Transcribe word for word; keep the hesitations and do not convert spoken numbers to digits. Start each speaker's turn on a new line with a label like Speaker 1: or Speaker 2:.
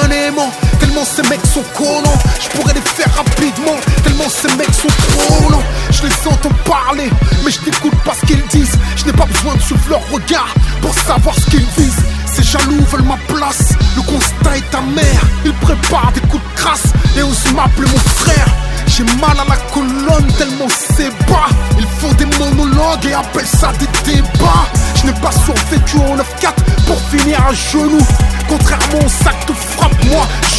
Speaker 1: un aimant. Tellement ces mecs sont collants, je pourrais les faire rapidement. Tellement ces mecs sont trop lents. Je les entends parler, mais je n'écoute pas ce qu'ils disent. Je n'ai pas besoin de suivre leur regard pour savoir ce qu'ils visent. Ces jaloux veulent ma place, le constat est amer. Ils préparent des coups de crasse et osent m'appeler mon frère. J'ai mal à la colonne tellement c'est bas. Ils font des monologues et appellent ça des débats. Je n'ai pas survécu en neuf quatre pour finir à genoux. Contrairement au sac de frappe, moi